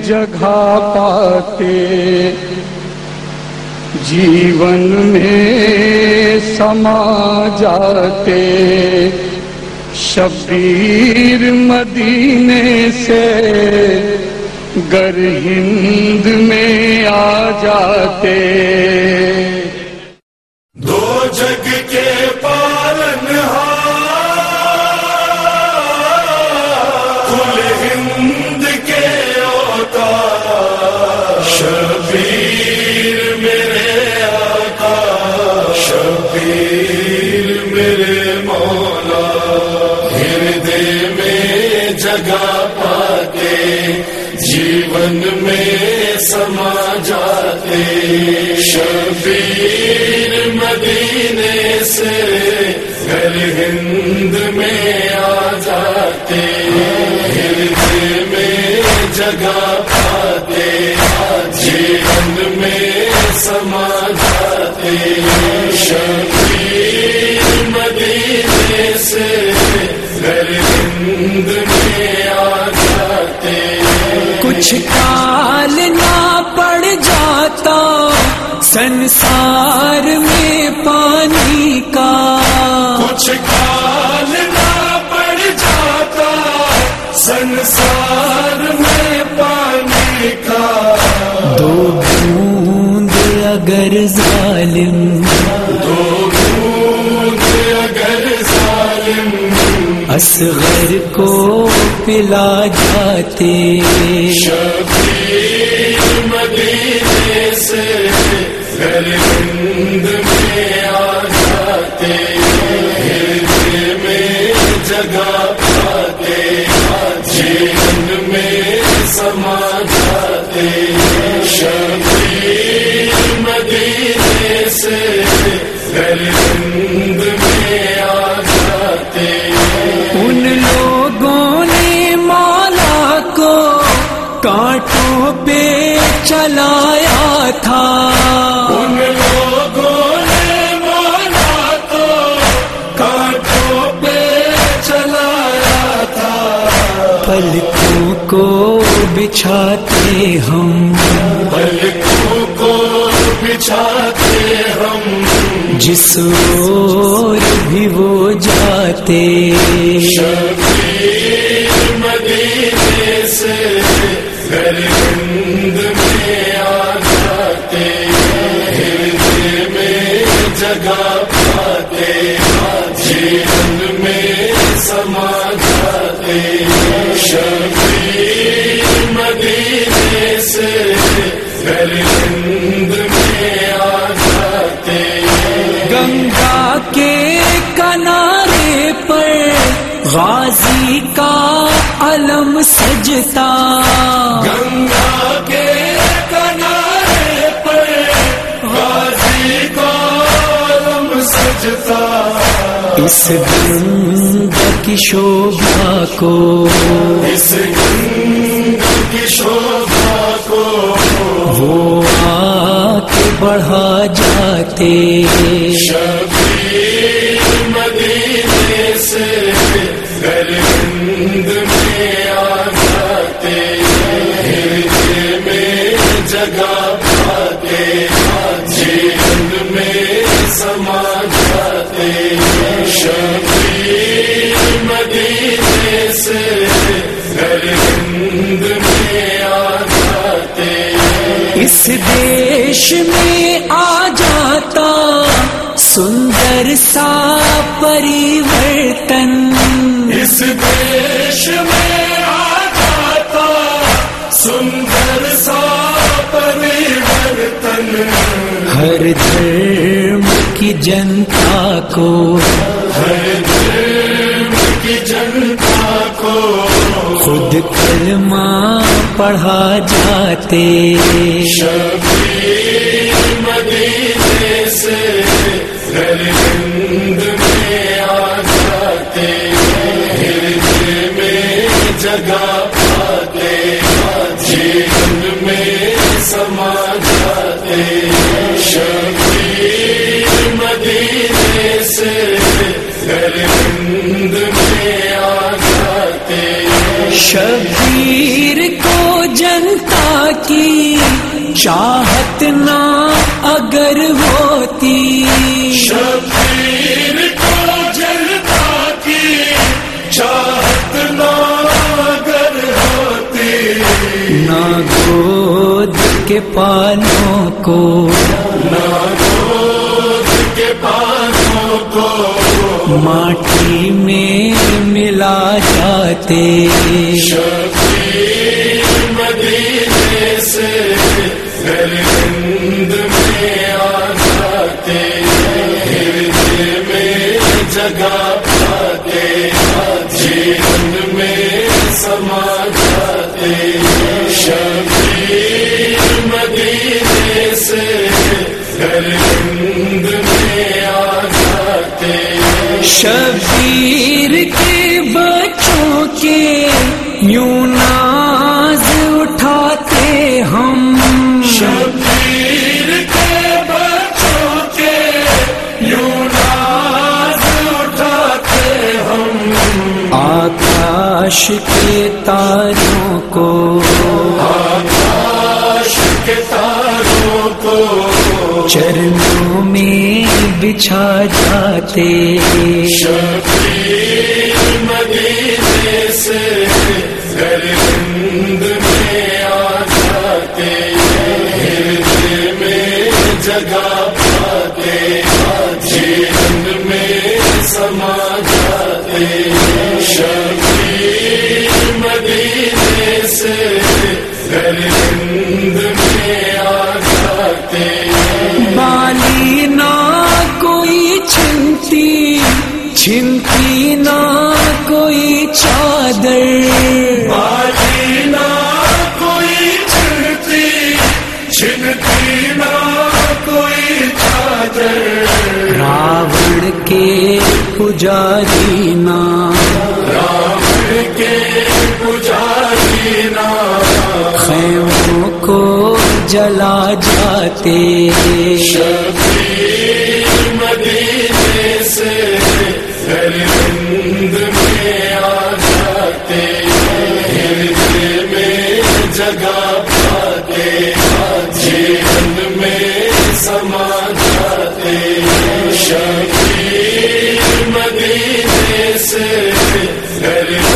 جگہ پاتے جیون میں سما جاتے، شبیر مدینے سے گر ہند میں آ جاتے، دو جگ کے پالنہار کل ہند کے اوتار، شبیر میرے آقا، شبیر میرے مولا، ہردے میں جگہ پاتے جیون میں سما جاتے، شبیر مدینے سے گھر ہند میں آ جاتے، ہردے میں جگہ پاتے جیون میں سما جاتے، شبیر مدینے سے گھر ہند میں آ جاتے، کچھ کال نہ پڑ جاتا سنسار میں پانی کا، کچھ کال نہ پڑ جاتا سنسار میں پانی کا، دو بوند اگر ظالم، دو بوند اگر ظالم اصغر کو پلا جاتے، شبیر مدینے سے گھر ہند میں آ جاتے، ہردے میں جگہ پاتے جیون میں سما جاتے، شبیر مدینے سے گھر ہند میں آ جاتے، ان لوگوں نے مولا کو کانٹوں پہ چلایا تھا، ان لوگوں نے مولا کو کانٹوں پہ چلایا تھا، پلکوں کو بچھاتے ہم، پلکوں کو بچھاتے ہم، جس اور بھی وہ جاتے، شبیر مدینے سے گھر ہند میں آ جاتے، ہردے میں جگہ پاتے جیون میں سما جاتے، شبیر مدینے سے گھر ہند میں آ جاتے، گنگا کے کنارے پر غازی کا علم سجتا، گنگا کے کنارے پر غازی کا علم سجتا، اس گنگا کی شوبھا کو، اس گنگا کی شوبھا کو وہ آ کے بڑھا جاتے، شبیر مدینے سے گھر ہند میں آ جاتے، ہردے میں جگہ پاتے جیون میں سما جاتے، شبیر مدینے سے گھر ہند میں آ جاتے، اس دیش میں آ جاتا سندر سا پریورتن، اس دیش میں آ جاتا سندر سا پریورتن، ہر دھرم کی جنتا کو، ہر دھرم کی جنتا کو خود کلمہ پڑھا جاتے، شبیر مدینے سے گھر ہند میں آ جاتے، ہردے میں جگہ پاتے جیون میں سما جاتے، شبیر مدینے سے گھر ہند میں آ جاتے، شبیر کو جنتا کی چاہت نہ اگر ہوتی، شبیر کو جلوہ کی چاہت نہ اگر ہوتی، نہ گود کے پالوں کو، نہ گود کے پانوں کو ماٹی میں ملا جاتے، شبیر مدینے سے گھر ہند میں آ جاتے، ہردے میں جگہ پاتے، جیون میں سما جاتے، شبیر مدینے سے گھر ہند میں آ جاتے، شبیر کے بچوں کے یوں ناز اٹھاتے ہم، شبیر کے بچوں کے یوں ناز اٹھاتے ہم، آکاش کے تاروں کو، آکاش کے تاروں کو چرنوں میں بچھا جاتے، شبیر مدینے سے گھر ہند میں آ جاتے، ہردے میں جگہ پاتے، جیون میں سما جاتے، شبیر مدینے سے گھر ہند میں آ جاتے، بالی نہ کوئی چھنتی، چھنتی نہ کوئی چادر، بالی نہ کوئی چھنتی، چھنتی نہ کوئی چادر، راوڑ کے پجاری نہ، راوڑ کے پجاری نہ خیموں کو جلا جاتے، شبیر مدینے سے گھر ہند میں آ جاتے، ہردے میں جگہ پاتے، جیون میں سما جاتے، شبیر مدینے سے گھر